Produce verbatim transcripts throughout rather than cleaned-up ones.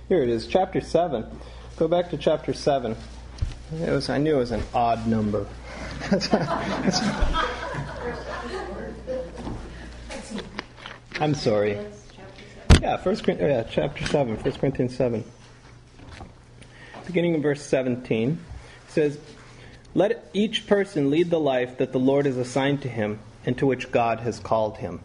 Here it is, chapter seven. Go back to chapter seven. It was, I knew it was an odd number. I'm sorry. Yeah, First yeah, chapter seven, First Corinthians seven. Beginning in verse seventeen, it says, "Let each person lead the life that the Lord has assigned to him and to which God has called him.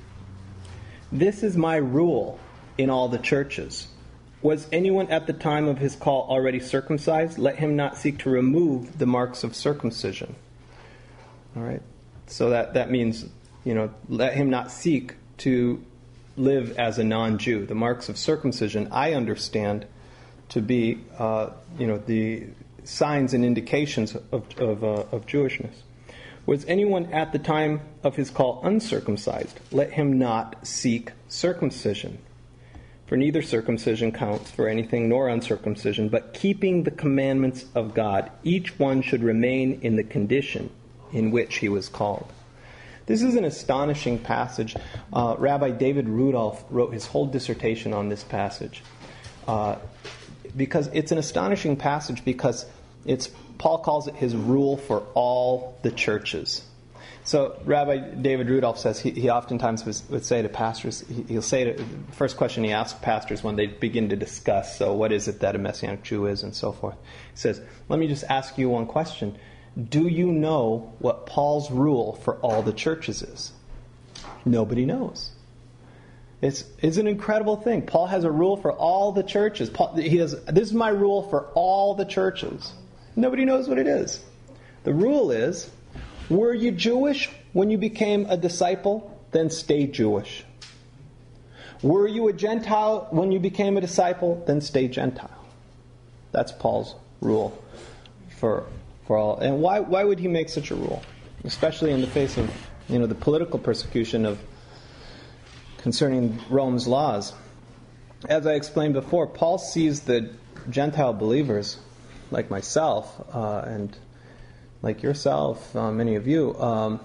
This is my rule in all the churches. Was anyone at the time of his call already circumcised? Let him not seek to remove the marks of circumcision." All right. So that, that means, you know, let him not seek to live as a non-Jew. The marks of circumcision, I understand to be, uh, you know, the signs and indications of of, uh, of Jewishness. Was anyone at the time of his call uncircumcised? Let him not seek circumcision. For neither circumcision counts for anything nor uncircumcision, but keeping the commandments of God. Each one should remain in the condition in which he was called. This is an astonishing passage. Uh, Rabbi David Rudolph wrote his whole dissertation on this passage. Uh, because it's an astonishing passage because it's Paul calls it his rule for all the churches. So Rabbi David Rudolph says he, he oftentimes was, would say to pastors, he, he'll say to, the first question he asks pastors when they begin to discuss, so what is it that a Messianic Jew is and so forth. He says, let me just ask you one question. Do you know what Paul's rule for all the churches is? Nobody knows. It's, it's an incredible thing. Paul has a rule for all the churches. Paul, he has, this is my rule for all the churches. Nobody knows what it is. The rule is, were you Jewish when you became a disciple? Then stay Jewish. Were you a Gentile when you became a disciple? Then stay Gentile. That's Paul's rule for for all. And why why would he make such a rule? Especially in the face of, you know, the political persecution of concerning Rome's laws. As I explained before, Paul sees the Gentile believers, like myself, uh, and like yourself, uh, many of you, um,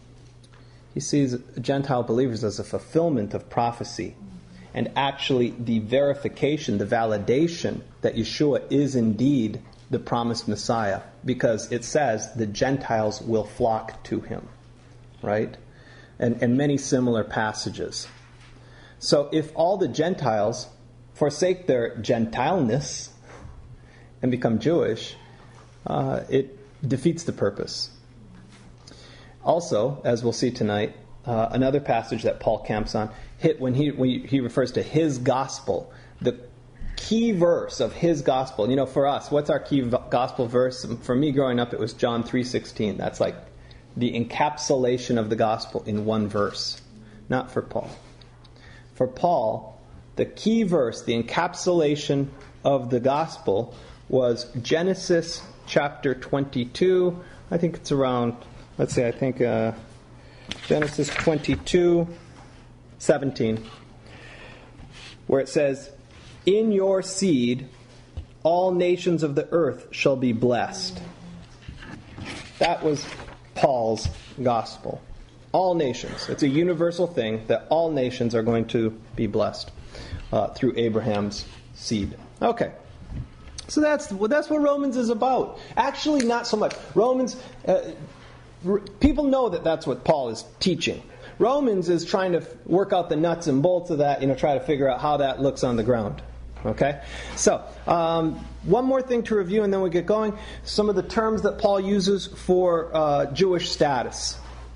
he sees Gentile believers as a fulfillment of prophecy, and actually the verification, the validation that Yeshua is indeed the promised Messiah, because it says the Gentiles will flock to him, right? And, and many similar passages. So if all the Gentiles forsake their Gentileness and become Jewish, uh, it defeats the purpose. Also, as we'll see tonight, uh, another passage that Paul camps on, hit when he when he refers to his gospel, the key verse of his gospel. You know, for us, what's our key gospel verse? For me, growing up, it was John three sixteen. That's like the encapsulation of the gospel in one verse. Not for Paul. For Paul, the key verse, the encapsulation of the gospel, was Genesis chapter twenty-two. I think it's around, let's say, I think uh, Genesis twenty-two, seventeen, where it says, "In your seed, all nations of the earth shall be blessed." That was Paul's gospel. All nations. It's a universal thing that all nations are going to be blessed uh, through Abraham's seed. Okay. So that's well, that's what Romans is about. Actually, not so much. Romans, uh, r- people know that that's what Paul is teaching. Romans is trying to f- work out the nuts and bolts of that, you know, try to figure out how that looks on the ground. Okay? So, um, one more thing to review and then we get going. Some of the terms that Paul uses for uh, Jewish status.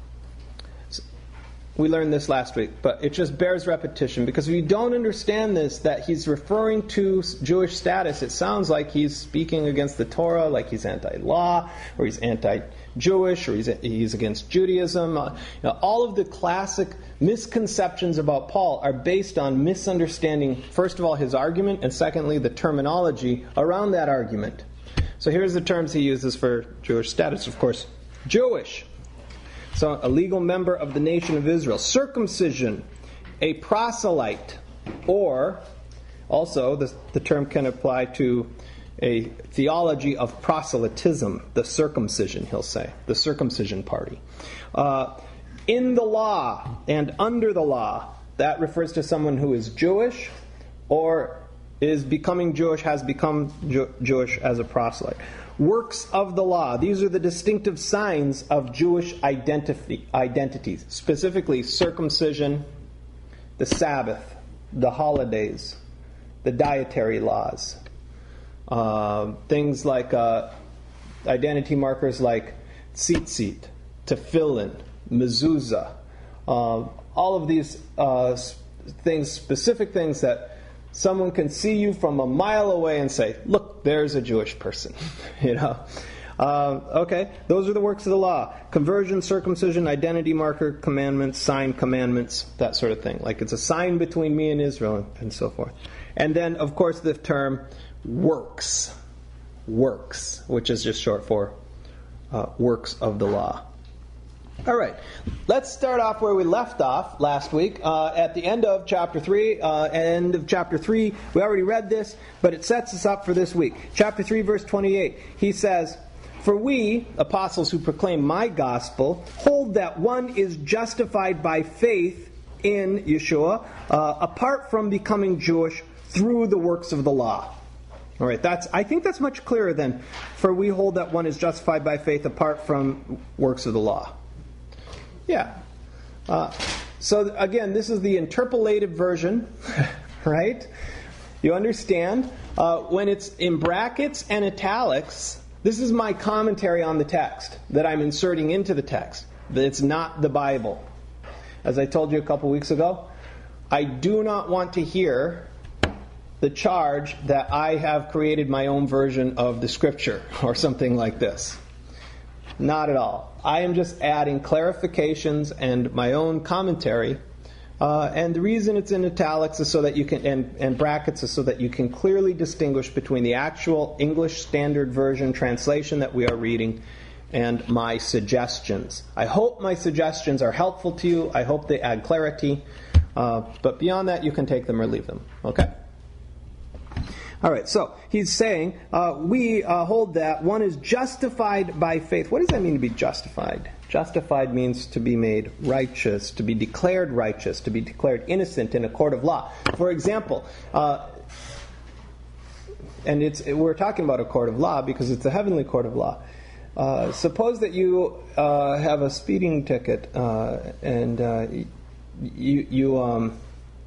We learned this last week, but it just bears repetition, because if you don't understand this, that he's referring to Jewish status, it sounds like he's speaking against the Torah, like he's anti-law, or he's anti-Jewish, or he's, he's against Judaism. Uh, you know, all of the classic misconceptions about Paul are based on misunderstanding, first of all, his argument, and secondly, the terminology around that argument. So here's the terms he uses for Jewish status. Of course, Jewish. So, a legal member of the nation of Israel. Circumcision, a proselyte, or also the, the term can apply to a theology of proselytism, the circumcision, he'll say, the circumcision party. Uh, in the law and under the law, that refers to someone who is Jewish or is becoming Jewish, has become Jew- Jewish as a proselyte. Works of the law. These are the distinctive signs of Jewish identity, identities. Specifically, circumcision, the Sabbath, the holidays, the dietary laws. Uh, things like uh, identity markers like tzitzit, tefillin, mezuzah. Uh, all of these uh, things, specific things that someone can see you from a mile away and say, look, there's a Jewish person. you know, uh, okay, those are the works of the law. Conversion, circumcision, identity marker, commandments, sign, commandments, that sort of thing. Like it's a sign between me and Israel and, and so forth. And then, of course, the term works. Works, which is just short for uh, works of the law. All right, let's start off where we left off last week, uh, at the end of chapter three. Uh, end of chapter three, we already read this, but it sets us up for this week. Chapter three, verse twenty-eight, he says, "For we, apostles who proclaim my gospel, hold that one is justified by faith in Yeshua, uh, apart from becoming Jewish through the works of the law." All right, that's I think that's much clearer than, "For we hold that one is justified by faith apart from works of the law." Yeah. Uh, so again, this is the interpolated version, right? You understand? Uh, when it's in brackets and italics, this is my commentary on the text that I'm inserting into the text. It's not the Bible. As I told you a couple weeks ago, I do not want to hear the charge that I have created my own version of the Scripture or something like this. Not at all. I am just adding clarifications and my own commentary. Uh, and the reason it's in italics is so that you can, and, and brackets is so that you can clearly distinguish between the actual English Standard Version translation that we are reading and my suggestions. I hope my suggestions are helpful to you. I hope they add clarity. Uh, but beyond that, you can take them or leave them. Okay? All right, so he's saying, uh, we uh, hold that one is justified by faith. What does that mean to be justified? Justified means to be made righteous, to be declared righteous, to be declared innocent in a court of law. For example, uh, and it's we're talking about a court of law because it's a heavenly court of law. Uh, suppose that you uh, have a speeding ticket uh, and uh, you you um.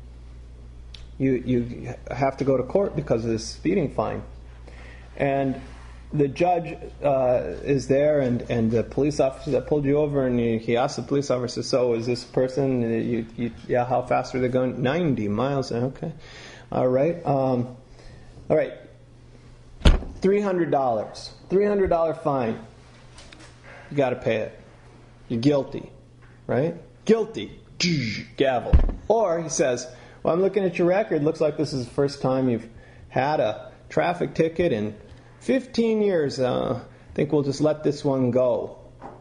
You you have to go to court because of this speeding fine. And the judge uh, is there, and, and the police officer that pulled you over, and he, he asks the police officer, so is this person, you, you, yeah, how fast are they going? ninety miles, okay. All right. Um, all right. three hundred dollars. three hundred dollars fine. You got to pay it. You're guilty, right? Guilty. Gavel. Or he says, well, I'm looking at your record. Looks like this is the first time you've had a traffic ticket in fifteen years. Uh, I think we'll just let this one go.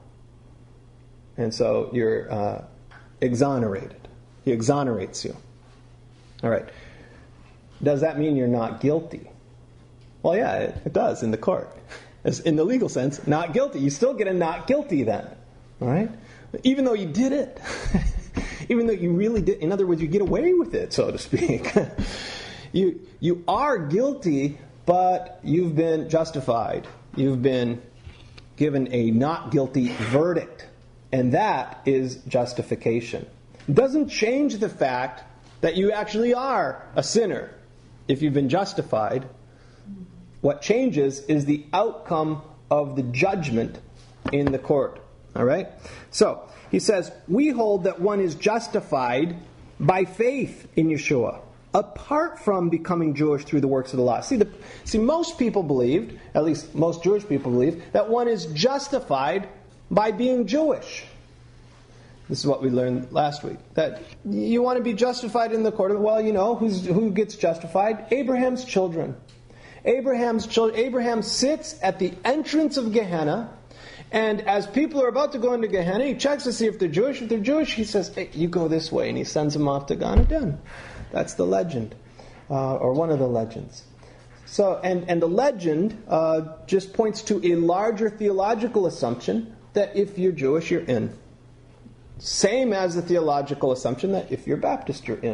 And so you're uh, exonerated. He exonerates you. All right. Does that mean you're not guilty? Well, yeah, it, it does in the court. As in the legal sense, not guilty. You still get a not guilty then. All right? Even though you did it. Even though you really did, in other words, you get away with it, so to speak. you you are guilty, but you've been justified. You've been given a not guilty verdict. And that is justification. It doesn't change the fact that you actually are a sinner if you've been justified. What changes is the outcome of the judgment in the court. All right? So, he says, we hold that one is justified by faith in Yeshua, apart from becoming Jewish through the works of the law. See, the, see, most people believed, at least most Jewish people believe, that one is justified by being Jewish. This is what we learned last week. That you want to be justified in the court of, well, you know, who's, who gets justified? Abraham's children. Abraham's children. Abraham sits at the entrance of Gehenna. And as people are about to go into Gehenna, he checks to see if they're Jewish. If they're Jewish, he says, hey, you go this way. And he sends them off to Gan Eden. That's the legend, uh, or one of the legends. So, and, and the legend uh, just points to a larger theological assumption that if you're Jewish, you're in. Same as the theological assumption that if you're Baptist, you're in.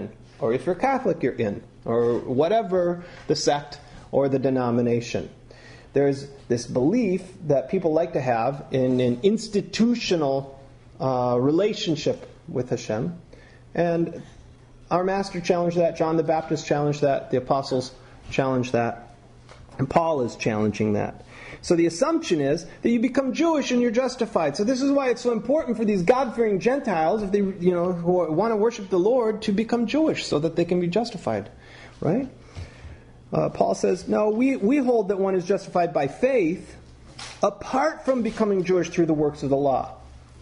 Or if you're Catholic, you're in. Or whatever the sect or the denomination. There's this belief that people like to have in an institutional uh, relationship with Hashem. And our Master challenged that. John the Baptist challenged that. The apostles challenged that. And Paul is challenging that. So the assumption is that you become Jewish and you're justified. So this is why it's so important for these God-fearing Gentiles, if they, you know, who want to worship the Lord, to become Jewish so that they can be justified, right? Uh, Paul says, no, we, we hold that one is justified by faith apart from becoming Jewish through the works of the law.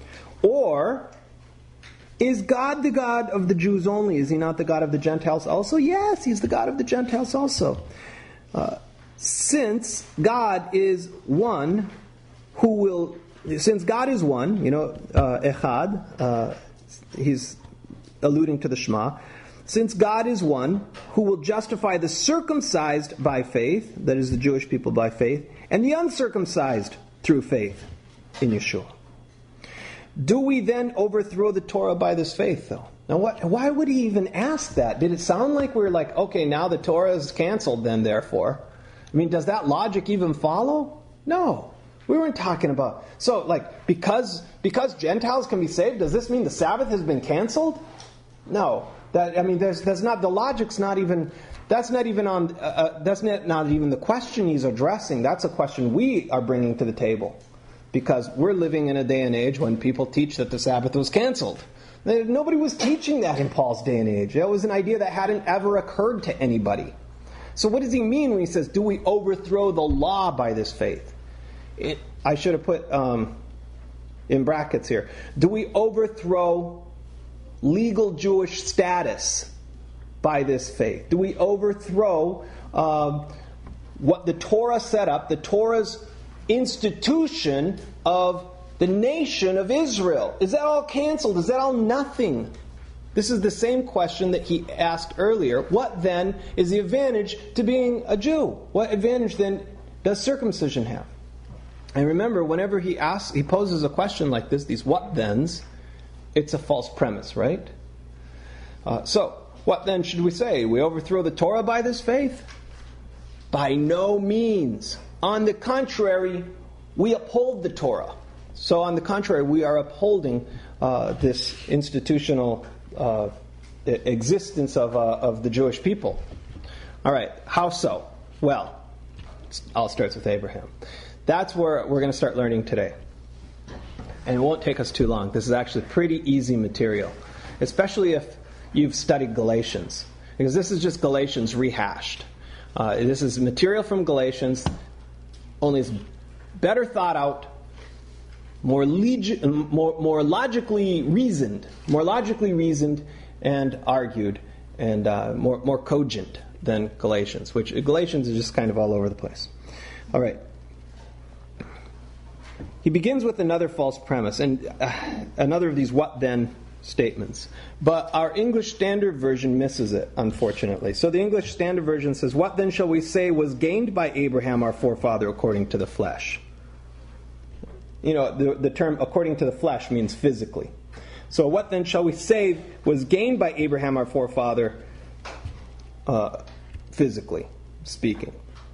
Or, is God the God of the Jews only? Is He not the God of the Gentiles also? Yes, He's the God of the Gentiles also. Uh, Since God is one, who will, since God is one, you know, uh, Echad, uh, he's alluding to the Shema, since God is one, who will justify the circumcised by faith, that is the Jewish people by faith, and the uncircumcised through faith in Yeshua. Do we then overthrow the Torah by this faith, though? Now, what, why would he even ask that? Did it sound like we're like, okay, now the Torah is canceled then, therefore? I mean, does that logic even follow? No. We weren't talking about... So, like, because because Gentiles can be saved, does this mean the Sabbath has been canceled? No. That I mean, there's there's not... The logic's not even... That's not even on... Uh, uh, that's not, not even the question he's addressing. That's a question we are bringing to the table. Because we're living in a day and age when people teach that the Sabbath was canceled. Nobody was teaching that in Paul's day and age. That was an idea that hadn't ever occurred to anybody. So what does he mean when he says, do we overthrow the law by this faith? It, I should have put um, in brackets here. Do we overthrow legal Jewish status by this faith? Do we overthrow uh, what the Torah set up, the Torah's institution of the nation of Israel? Is that all canceled? Is that all nothing? This is the same question that he asked earlier. What then is the advantage to being a Jew? What advantage then does circumcision have? And remember, whenever he asks, he poses a question like this, these what thens, it's a false premise, right? Uh, so, what then should we say? We overthrow the Torah by this faith? By no means. On the contrary, we uphold the Torah. So on the contrary, we are upholding uh, this institutional Uh, existence of uh, of the Jewish people. All right, how so? Well, it all starts with Abraham. That's where we're going to start learning today. And it won't take us too long. This is actually pretty easy material, especially if you've studied Galatians. Because this is just Galatians rehashed. Uh, this is material from Galatians, only it's better thought out, More, leg- more more logically reasoned, more logically reasoned and argued, and uh, more more cogent than Galatians. Which Galatians is just kind of all over the place. All right. He begins with another false premise and uh, another of these "what then" statements. But our English Standard Version misses it, unfortunately. So the English Standard Version says, "What then shall we say was gained by Abraham our forefather according to the flesh?" You know, the, the term according to the flesh means physically. So what then shall we say was gained by Abraham our forefather uh, physically speaking?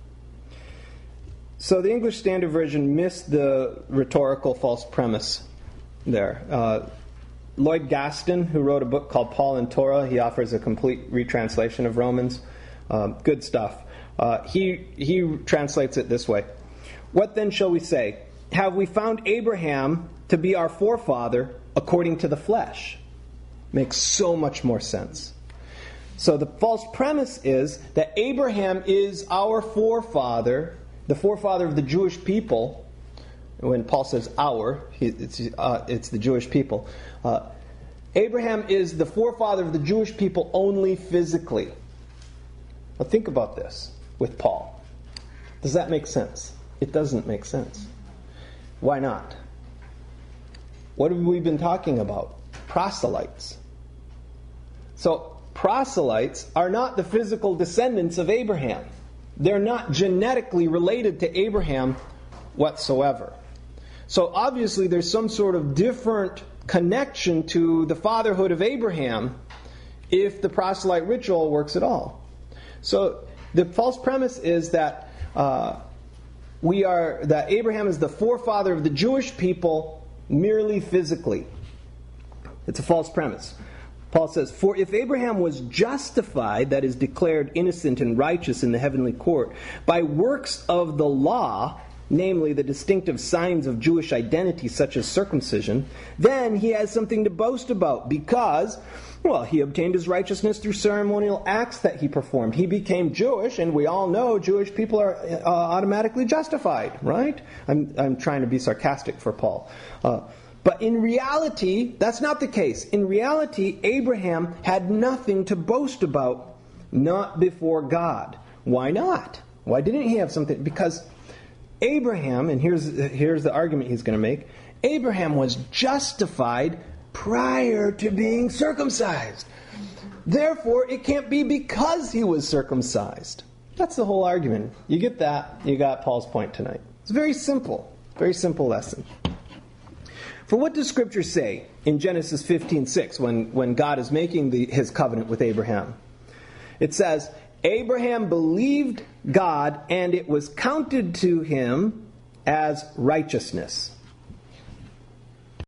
So the English Standard Version missed the rhetorical false premise there. Uh, Lloyd Gaston, who wrote a book called Paul and Torah, he offers a complete retranslation of Romans. Um, good stuff. Uh, he, he translates it this way. What then shall we say? Have we found Abraham to be our forefather according to the flesh? Makes so much more sense. So the false premise is that Abraham is our forefather, the forefather of the Jewish people. When Paul says our, it's, uh, it's the Jewish people. Uh, Abraham is the forefather of the Jewish people only physically. Now think about this with Paul. Does that make sense? It doesn't make sense. Why not? What have we been talking about? Proselytes. So, proselytes are not the physical descendants of Abraham. They're not genetically related to Abraham whatsoever. So, obviously, there's some sort of different connection to the fatherhood of Abraham if the proselyte ritual works at all. So the false premise is that uh, we are that Abraham is the forefather of the Jewish people merely physically. It's a false premise. Paul says, "For if Abraham was justified, that is, declared innocent and righteous in the heavenly court, by works of the law, namely the distinctive signs of Jewish identity such as circumcision, then he has something to boast about because, well, he obtained his righteousness through ceremonial acts that he performed. He became Jewish, and we all know Jewish people are uh, automatically justified, right?" I'm, I'm trying to be sarcastic for Paul. Uh, But in reality, that's not the case. In reality, Abraham had nothing to boast about, not before God. Why not? Why didn't he have something? Because Abraham, and here's, here's the argument he's going to make, Abraham was justified prior to being circumcised. Therefore, it can't be because he was circumcised. That's the whole argument. You get that, you got Paul's point tonight. It's very simple. Very simple lesson. For what does Scripture say in Genesis fifteen six when, when God is making the, his covenant with Abraham? It says, "Abraham believed God, and it was counted to him as righteousness."